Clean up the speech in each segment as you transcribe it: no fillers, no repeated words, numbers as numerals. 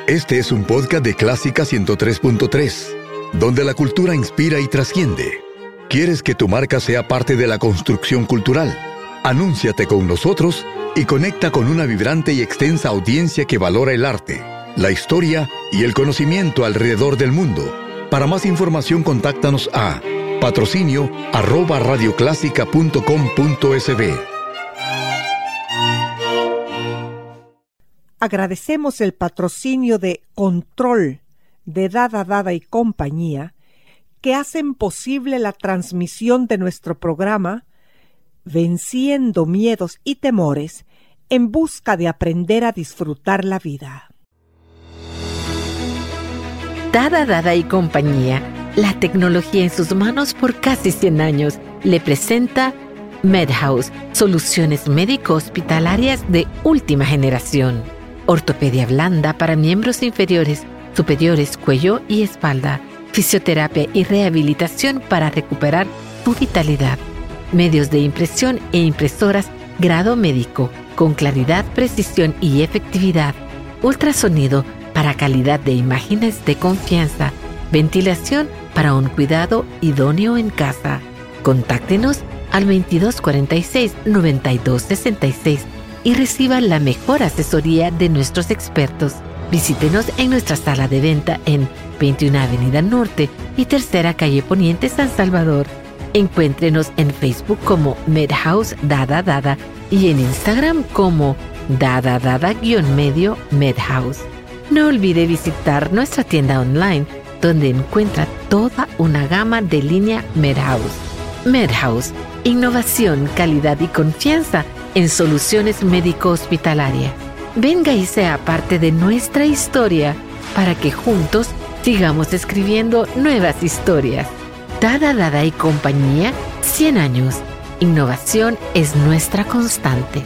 Este es un podcast de Clásica 103.3, donde la cultura inspira y trasciende. ¿Quieres que tu marca sea parte de la construcción cultural? Anúnciate con nosotros y conecta con una vibrante y extensa audiencia que valora el arte, la historia y el conocimiento alrededor del mundo. Para más información, contáctanos a patrocinio@radioclásica.com.sb. Agradecemos el patrocinio de Control, de Dada y compañía, que hacen posible la transmisión de nuestro programa Venciendo Miedos y Temores en busca de aprender a disfrutar la vida. Dada y compañía, la tecnología en sus manos por casi 100 años, le presenta MedHouse, soluciones médico-hospitalarias de última generación. Ortopedia blanda para miembros inferiores, superiores, cuello y espalda. Fisioterapia y rehabilitación para recuperar tu vitalidad. Medios de impresión e impresoras grado médico, con claridad, precisión y efectividad. Ultrasonido para calidad de imágenes de confianza. Ventilación para un cuidado idóneo en casa. Contáctenos al 2246-9266 y reciba la mejor asesoría de nuestros expertos. Visítenos en nuestra sala de venta en 21 Avenida Norte y Tercera Calle Poniente, San Salvador. Encuéntrenos en Facebook como MedHouse Dada y en Instagram como Dada_medio MedHouse. No olvide visitar nuestra tienda online, donde encuentra toda una gama de línea MedHouse. MedHouse, innovación, calidad y confianza en soluciones médico-hospitalarias. Venga y sea parte de nuestra historia para que juntos sigamos escribiendo nuevas historias. Dada y compañía, 100 años. Innovación es nuestra constante.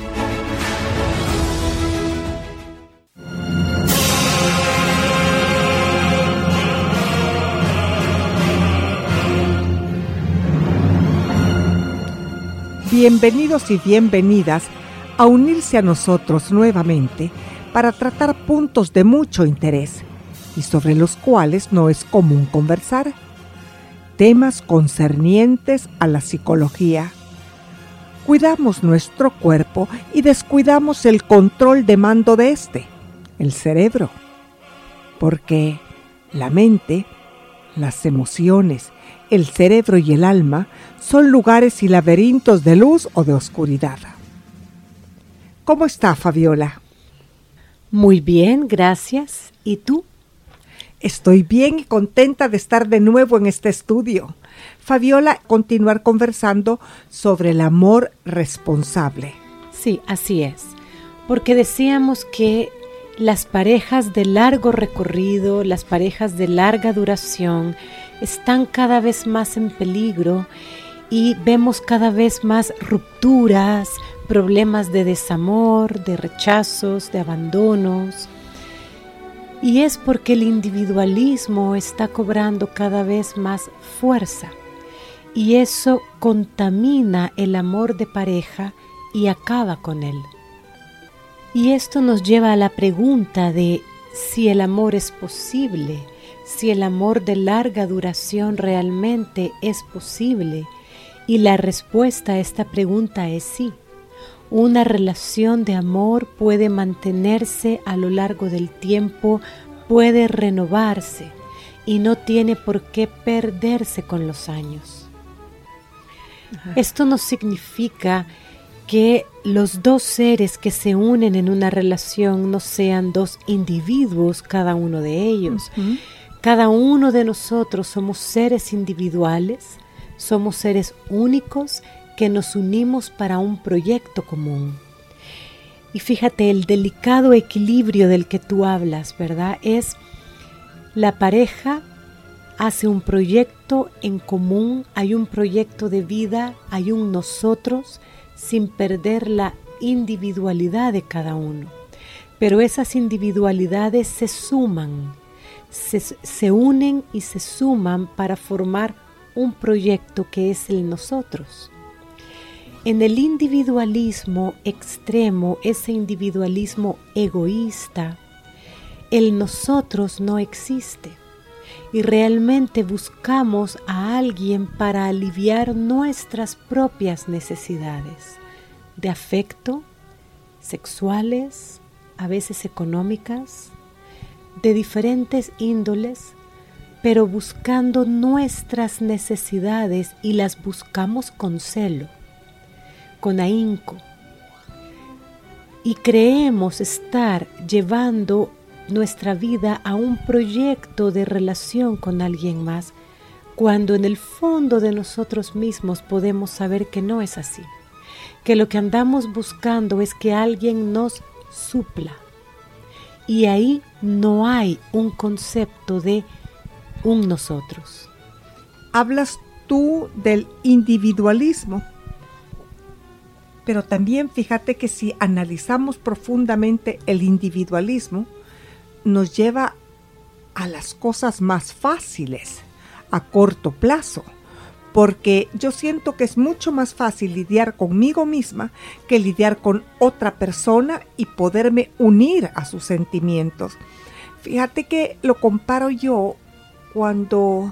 Bienvenidos y bienvenidas a unirse a nosotros nuevamente para tratar puntos de mucho interés y sobre los cuales no es común conversar. Temas concernientes a la psicología. Cuidamos nuestro cuerpo y descuidamos el control de mando de este, el cerebro. Porque la mente, las emociones, el cerebro y el alma son lugares y laberintos de luz o de oscuridad. ¿Cómo está, Fabiola? Muy bien, gracias. ¿Y tú? Estoy bien y contenta de estar de nuevo en este estudio. Fabiola, continuar conversando sobre el amor responsable. Sí, así es. Porque decíamos que las parejas de largo recorrido, las parejas de larga duración, están cada vez más en peligro y vemos cada vez más rupturas, problemas de desamor, de rechazos, de abandonos. Y es porque el individualismo está cobrando cada vez más fuerza y eso contamina el amor de pareja y acaba con él. Y esto nos lleva a la pregunta de si el amor es posible, si el amor de larga duración realmente es posible. Y la respuesta a esta pregunta es sí. Una relación de amor puede mantenerse a lo largo del tiempo, puede renovarse y no tiene por qué perderse con los años. Ajá. Esto no significa que los dos seres que se unen en una relación no sean dos individuos, cada uno de ellos. Uh-huh. Cada uno de nosotros somos seres individuales, somos seres únicos que nos unimos para un proyecto común. Y fíjate, el delicado equilibrio del que tú hablas, ¿verdad? Es la pareja hace un proyecto en común, hay un proyecto de vida, hay un nosotros, sin perder la individualidad de cada uno. Pero esas individualidades se suman, se unen y se suman para formar un proyecto que es el nosotros. En el individualismo extremo, ese individualismo egoísta, el nosotros no existe y realmente buscamos a alguien para aliviar nuestras propias necesidades de afecto, sexuales, a veces económicas, de diferentes índoles, pero buscando nuestras necesidades y las buscamos con celo, con ahínco. Y creemos estar llevando nuestra vida a un proyecto de relación con alguien más, cuando en el fondo de nosotros mismos podemos saber que no es así, que lo que andamos buscando es que alguien nos supla. Y ahí no hay un concepto de un nosotros. Hablas tú del individualismo, pero también fíjate que si analizamos profundamente el individualismo, nos lleva a las cosas más fáciles a corto plazo, porque yo siento que es mucho más fácil lidiar conmigo misma que lidiar con otra persona y poderme unir a sus sentimientos. Fíjate que lo comparo yo cuando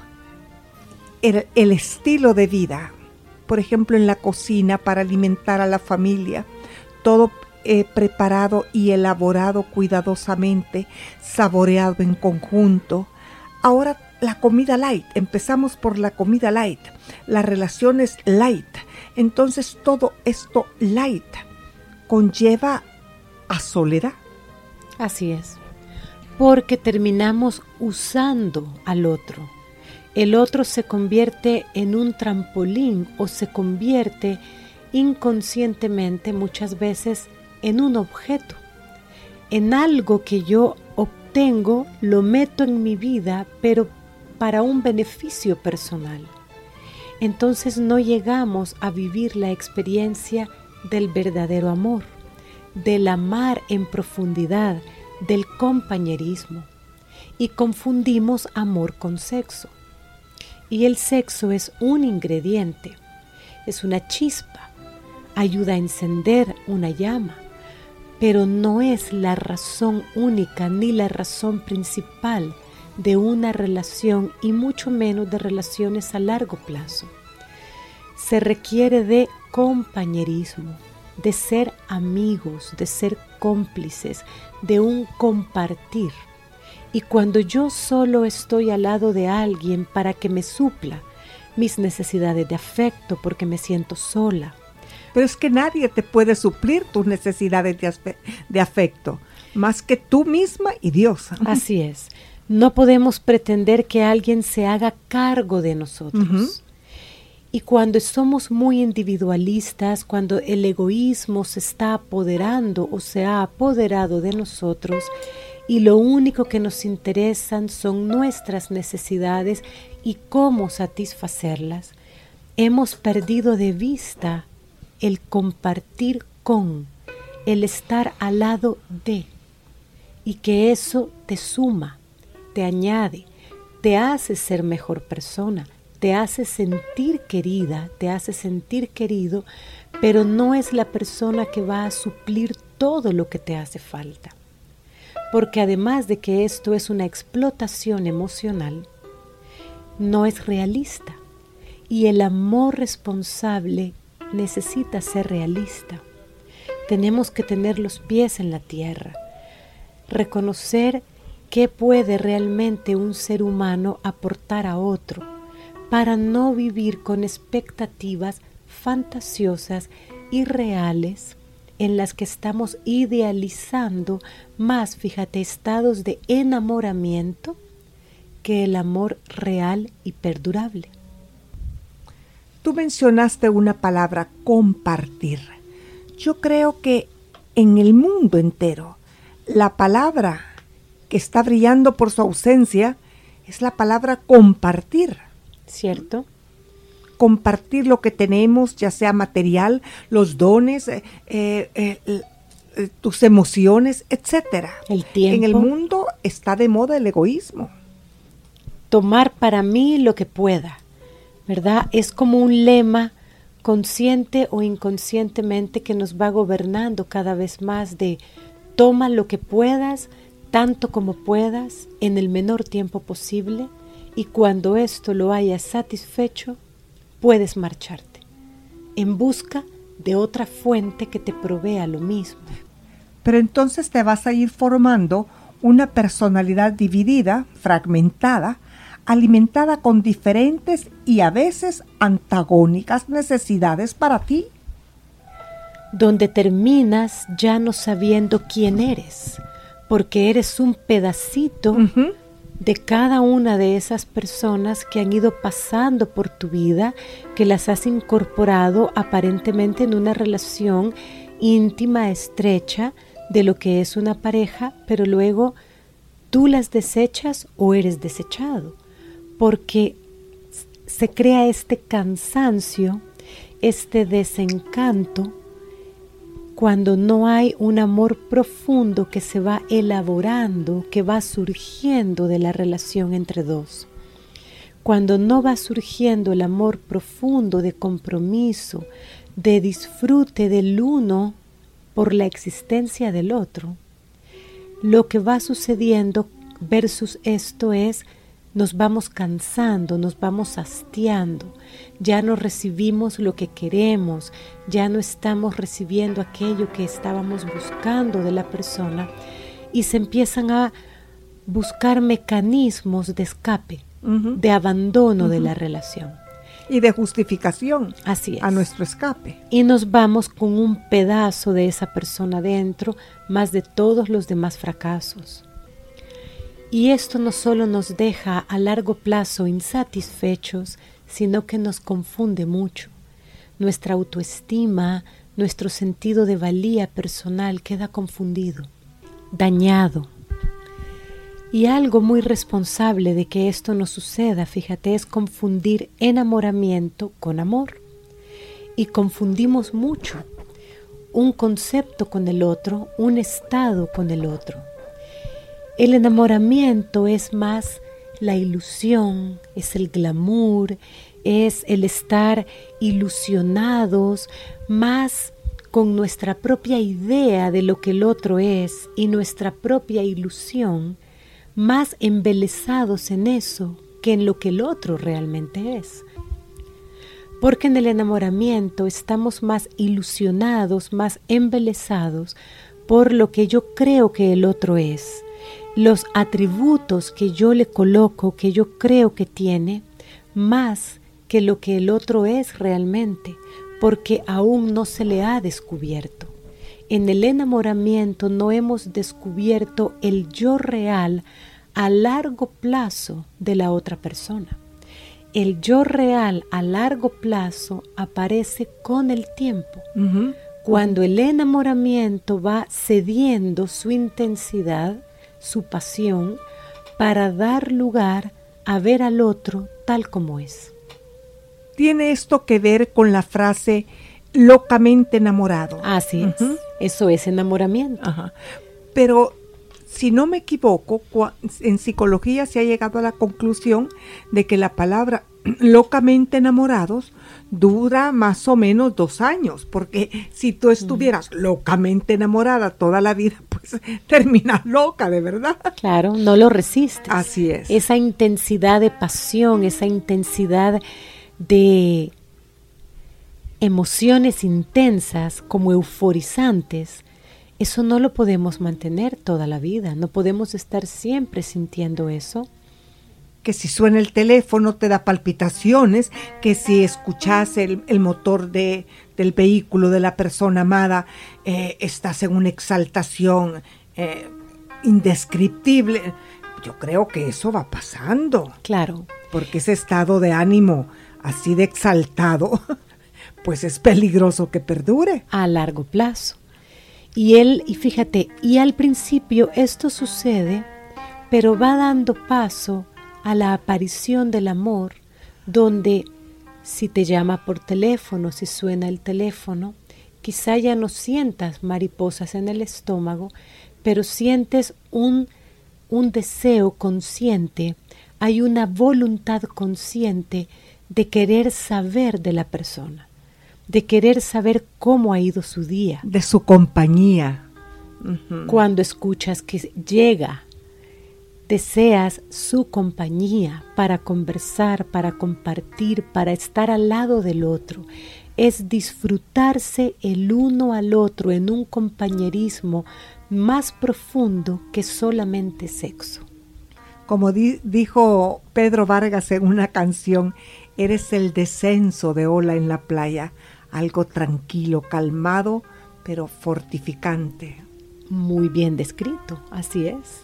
el estilo de vida, por ejemplo en la cocina para alimentar a la familia, todo preparado y elaborado cuidadosamente, saboreado en conjunto. Ahora la comida light, empezamos por la comida light, las relaciones light. Entonces todo esto light conlleva a soledad. Así es, porque terminamos usando al otro. El otro se convierte en un trampolín o se convierte inconscientemente muchas veces en un objeto, en algo que yo obtengo, lo meto en mi vida, pero para un beneficio personal. Entonces no llegamos a vivir la experiencia del verdadero amor, del amar en profundidad, del compañerismo, y confundimos amor con sexo. Y el sexo es un ingrediente, es una chispa, ayuda a encender una llama, pero no es la razón única ni la razón principal de una relación y mucho menos de relaciones a largo plazo. Se requiere de compañerismo, de ser amigos, de ser cómplices, de un compartir. Y cuando yo solo estoy al lado de alguien para que me supla mis necesidades de afecto porque me siento sola. Pero es que nadie te puede suplir tus necesidades de afecto, más que tú misma y Dios. Así es. No podemos pretender que alguien se haga cargo de nosotros. Uh-huh. Y cuando somos muy individualistas, cuando el egoísmo se está apoderando o se ha apoderado de nosotros y lo único que nos interesan son nuestras necesidades y cómo satisfacerlas, hemos perdido de vista el compartir con, el estar al lado de, y que eso te suma, te añade, te hace ser mejor persona, te hace sentir querida, te hace sentir querido, pero no es la persona que va a suplir todo lo que te hace falta. Porque además de que esto es una explotación emocional, no es realista. Y el amor responsable necesita ser realista. Tenemos que tener los pies en la tierra, reconocer qué puede realmente un ser humano aportar a otro, para no vivir con expectativas fantasiosas y reales en las que estamos idealizando más, fíjate, estados de enamoramiento que el amor real y perdurable. Tú mencionaste una palabra, compartir. Yo creo que en el mundo entero la palabra que está brillando por su ausencia es la palabra compartir. ¿Cierto? Compartir lo que tenemos, ya sea material, los dones, tus emociones, etcétera. El tiempo. En el mundo está de moda el egoísmo. Tomar para mí lo que pueda, ¿verdad? Es como un lema consciente o inconscientemente que nos va gobernando cada vez más de toma lo que puedas, tanto como puedas, en el menor tiempo posible, y cuando esto lo hayas satisfecho, puedes marcharte, en busca de otra fuente que te provea lo mismo. Pero entonces te vas a ir formando una personalidad dividida, fragmentada, alimentada con diferentes y a veces antagónicas necesidades para ti. Donde terminas ya no sabiendo quién eres, porque eres un pedacito de cada una de esas personas que han ido pasando por tu vida, que las has incorporado aparentemente en una relación íntima, estrecha, de lo que es una pareja, pero luego tú las desechas o eres desechado, porque se crea este cansancio, este desencanto, cuando no hay un amor profundo que se va elaborando, que va surgiendo de la relación entre dos. Cuando no va surgiendo el amor profundo de compromiso, de disfrute del uno por la existencia del otro, lo que va sucediendo versus esto es, nos vamos cansando, nos vamos hastiando, ya no recibimos lo que queremos, ya no estamos recibiendo aquello que estábamos buscando de la persona y se empiezan a buscar mecanismos de escape, de abandono de la relación. Y de justificación. Así es. A nuestro escape. Y nos vamos con un pedazo de esa persona dentro, más de todos los demás fracasos. Y esto no solo nos deja a largo plazo insatisfechos, sino que nos confunde mucho. Nuestra autoestima, nuestro sentido de valía personal queda confundido, dañado. Y algo muy responsable de que esto no suceda, fíjate, es confundir enamoramiento con amor. Y confundimos mucho un concepto con el otro, un estado con el otro. El enamoramiento es más la ilusión, es el glamour, es el estar ilusionados, más con nuestra propia idea de lo que el otro es y nuestra propia ilusión, más embelesados en eso que en lo que el otro realmente es. Porque en el enamoramiento estamos más ilusionados, más embelesados por lo que yo creo que el otro es. Los atributos que yo le coloco, que yo creo que tiene, más que lo que el otro es realmente, porque aún no se le ha descubierto. En el enamoramiento no hemos descubierto el yo real a largo plazo de la otra persona. El yo real a largo plazo aparece con el tiempo, cuando el enamoramiento va cediendo su intensidad, su pasión, para dar lugar a ver al otro tal como es. ¿Tiene esto que ver con la frase locamente enamorado? Así es, eso es enamoramiento. Pero si no me equivoco, en psicología se ha llegado a la conclusión de que la palabra locamente enamorados dura más o menos 2 años, porque si tú estuvieras locamente enamorada toda la vida, pues terminas loca, de verdad. Claro, no lo resistes. Así es. Esa intensidad de pasión, esa intensidad de emociones intensas como euforizantes, eso no lo podemos mantener toda la vida, no podemos estar siempre sintiendo eso. Que si suena el teléfono te da palpitaciones, que si escuchas el motor del vehículo de la persona amada, estás en una exaltación indescriptible. Yo creo que eso va pasando. Claro. Porque ese estado de ánimo así de exaltado, pues es peligroso que perdure. A largo plazo. Y fíjate, y al principio esto sucede, pero va dando paso a la aparición del amor, donde si te llama por teléfono, si suena el teléfono, quizá ya no sientas mariposas en el estómago, pero sientes un deseo consciente, hay una voluntad consciente de querer saber de la persona, de querer saber cómo ha ido su día. De su compañía. Cuando escuchas que llega, deseas su compañía para conversar, para compartir, para estar al lado del otro. Es disfrutarse el uno al otro en un compañerismo más profundo que solamente sexo. Como dijo Pedro Vargas en una canción, eres el descenso de ola en la playa, algo tranquilo, calmado, pero fortificante. Muy bien descrito, así es.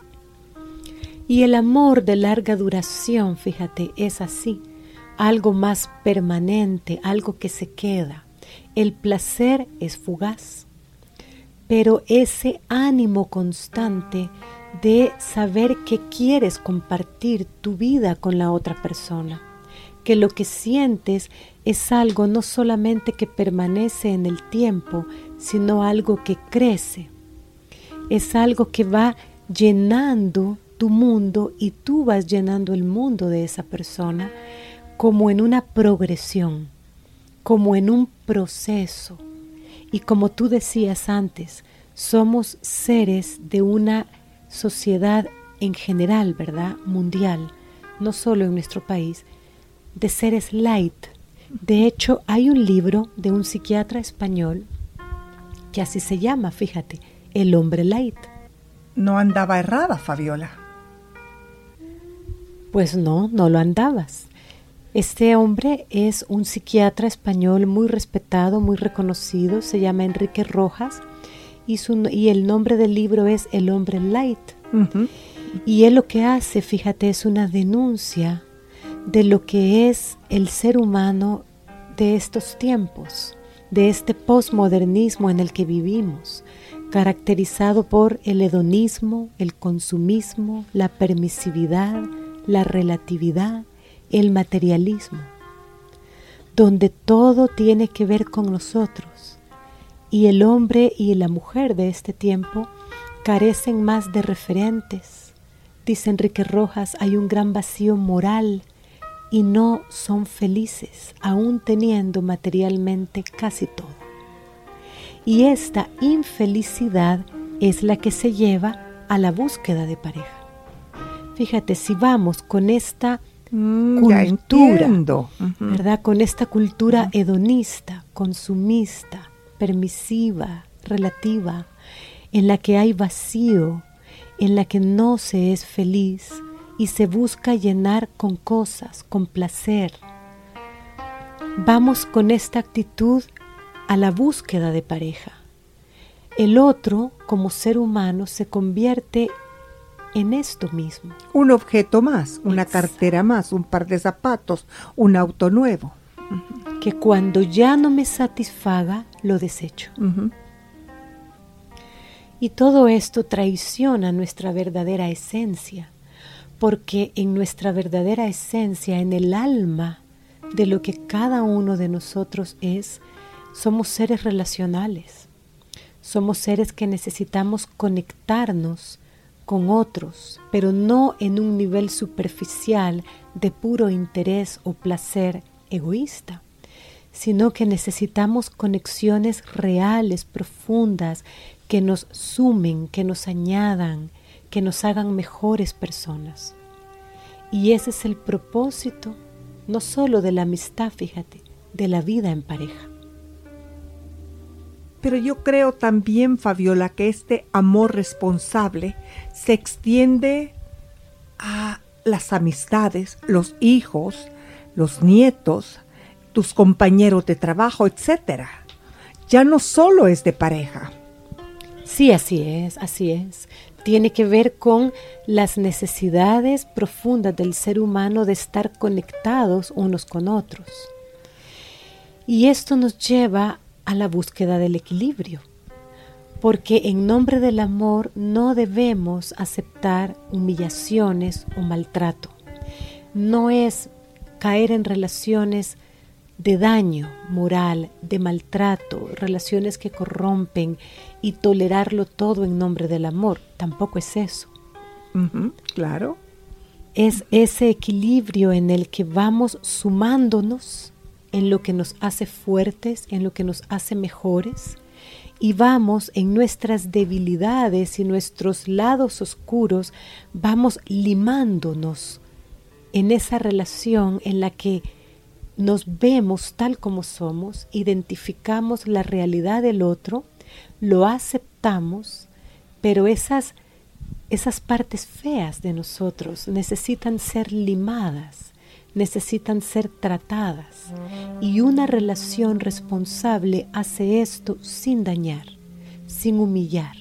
Y el amor de larga duración, fíjate, es así, algo más permanente, algo que se queda. El placer es fugaz, pero ese ánimo constante de saber que quieres compartir tu vida con la otra persona, que lo que sientes es algo no solamente que permanece en el tiempo, sino algo que crece. Es algo que va llenando tu mundo y tú vas llenando el mundo de esa persona como en una progresión, como en un proceso. Y como tú decías antes, somos seres de una sociedad en general, ¿verdad? Mundial, no solo en nuestro país, de seres light. De hecho, hay un libro de un psiquiatra español que así se llama, fíjate, El hombre light. No andaba errada, Fabiola. Pues no lo andabas. Este hombre es un psiquiatra español muy respetado, muy reconocido, se llama Enrique Rojas y el nombre del libro es El hombre light. Y él lo que hace, fíjate, es una denuncia de lo que es el ser humano de estos tiempos, de este posmodernismo en el que vivimos, caracterizado por el hedonismo, el consumismo, la permisividad, la relatividad, el materialismo, donde todo tiene que ver con nosotros, y el hombre y la mujer de este tiempo carecen más de referentes. Dice Enrique Rojas, hay un gran vacío moral y no son felices, aún teniendo materialmente casi todo. Y esta infelicidad es la que se lleva a la búsqueda de pareja. Fíjate, si vamos con esta cultura, ¿verdad? Con esta cultura hedonista, consumista, permisiva, relativa, en la que hay vacío, en la que no se es feliz y se busca llenar con cosas, con placer. Vamos con esta actitud a la búsqueda de pareja. El otro, como ser humano, se convierte en esto mismo. Un objeto más, una cartera más, un par de zapatos, un auto nuevo. Que cuando ya no me satisfaga, lo desecho. Y todo esto traiciona nuestra verdadera esencia, porque en nuestra verdadera esencia, en el alma de lo que cada uno de nosotros es, somos seres relacionales. Somos seres que necesitamos conectarnos con otros, pero no en un nivel superficial de puro interés o placer egoísta, sino que necesitamos conexiones reales, profundas, que nos sumen, que nos añadan, que nos hagan mejores personas. Y ese es el propósito, no solo de la amistad, fíjate, de la vida en pareja. Pero yo creo también, Fabiola, que este amor responsable se extiende a las amistades, los hijos, los nietos, tus compañeros de trabajo, etc. Ya no solo es de pareja. Sí, así es, así es. Tiene que ver con las necesidades profundas del ser humano de estar conectados unos con otros. Y esto nos lleva a la búsqueda del equilibrio, porque en nombre del amor no debemos aceptar humillaciones o maltrato. No es caer en relaciones de daño moral, de maltrato, relaciones que corrompen y tolerarlo todo en nombre del amor. Tampoco es eso. Claro. Es ese equilibrio en el que vamos sumándonos en lo que nos hace fuertes, en lo que nos hace mejores, y vamos en nuestras debilidades y nuestros lados oscuros, vamos limándonos en esa relación en la que nos vemos tal como somos, identificamos la realidad del otro, lo aceptamos, pero esas partes feas de nosotros necesitan ser limadas, necesitan ser tratadas, y una relación responsable hace esto sin dañar, sin humillar.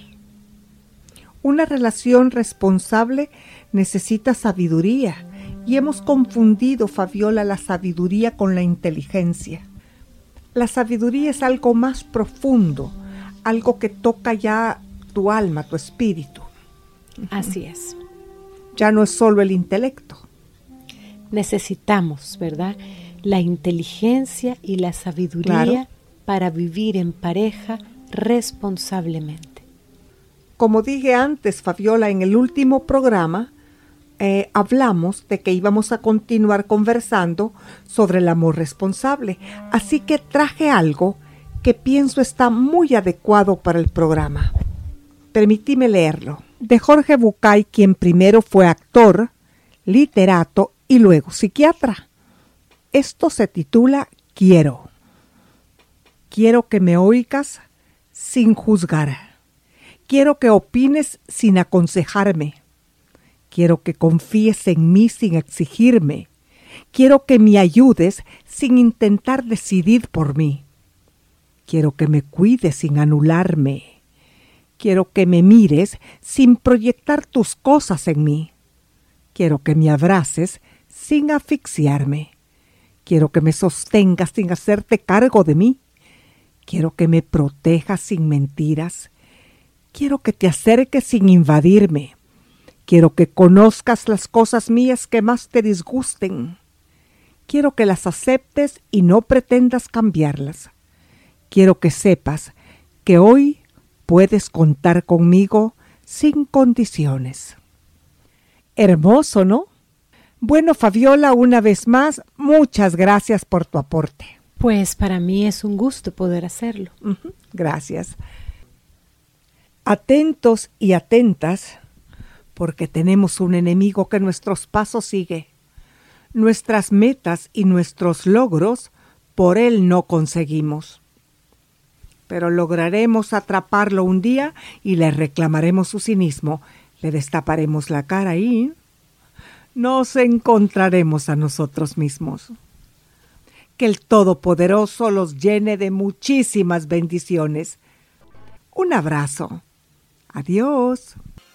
Una relación responsable necesita sabiduría, y hemos confundido, Fabiola, la sabiduría con la inteligencia. La sabiduría es algo más profundo, algo que toca ya tu alma, tu espíritu. Así es. Ya no es solo el intelecto. Necesitamos, ¿verdad?, la inteligencia y la sabiduría, claro, para vivir en pareja responsablemente. Como dije antes, Fabiola, en el último programa hablamos de que íbamos a continuar conversando sobre el amor responsable. Así que traje algo que pienso está muy adecuado para el programa. Permíteme leerlo. De Jorge Bucay, quien primero fue actor, literato y luego psiquiatra. Esto se titula Quiero. Quiero que me oigas sin juzgar. Quiero que opines sin aconsejarme. Quiero que confíes en mí sin exigirme. Quiero que me ayudes sin intentar decidir por mí. Quiero que me cuides sin anularme. Quiero que me mires sin proyectar tus cosas en mí. Quiero que me abraces sin asfixiarme. Quiero que me sostengas sin hacerte cargo de mí. Quiero que me protejas sin mentiras. Quiero que te acerques sin invadirme. Quiero que conozcas las cosas mías que más te disgusten. Quiero que las aceptes y no pretendas cambiarlas. Quiero que sepas que hoy puedes contar conmigo sin condiciones. Hermoso, ¿no? Bueno, Fabiola, una vez más, muchas gracias por tu aporte. Pues para mí es un gusto poder hacerlo. Gracias. Atentos y atentas, porque tenemos un enemigo que nuestros pasos sigue. Nuestras metas y nuestros logros por él no conseguimos. Pero lograremos atraparlo un día y le reclamaremos su cinismo. Le destaparemos la cara y nos encontraremos a nosotros mismos. Que el Todopoderoso los llene de muchísimas bendiciones. Un abrazo. Adiós.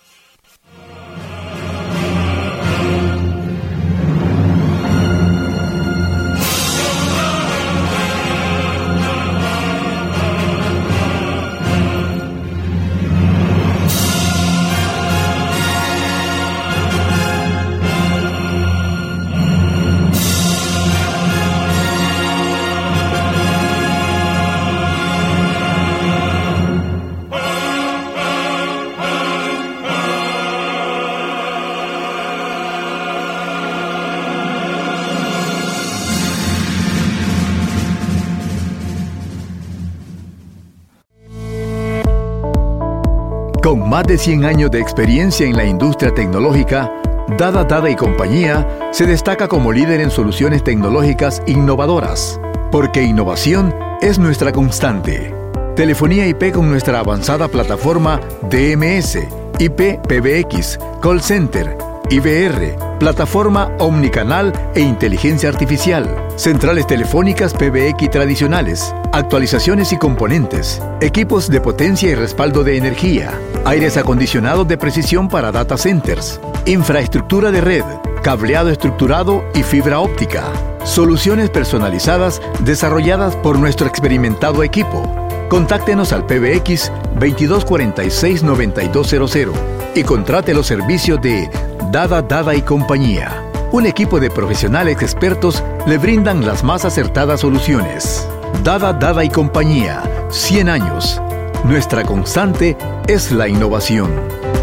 Con más de 100 años de experiencia en la industria tecnológica, Dada y Compañía se destaca como líder en soluciones tecnológicas innovadoras, porque innovación es nuestra constante. Telefonía IP con nuestra avanzada plataforma DMS, IP PBX, Call Center, IVR, plataforma omnicanal e inteligencia artificial, centrales telefónicas PBX tradicionales, actualizaciones y componentes, equipos de potencia y respaldo de energía, aires acondicionados de precisión para data centers, infraestructura de red, cableado estructurado y fibra óptica, soluciones personalizadas desarrolladas por nuestro experimentado equipo. Contáctenos al PBX 2246-9200 y contrate los servicios de Dada y Compañía. Un equipo de profesionales expertos le brindan las más acertadas soluciones. Dada y Compañía, 100 años. Nuestra constante es la innovación.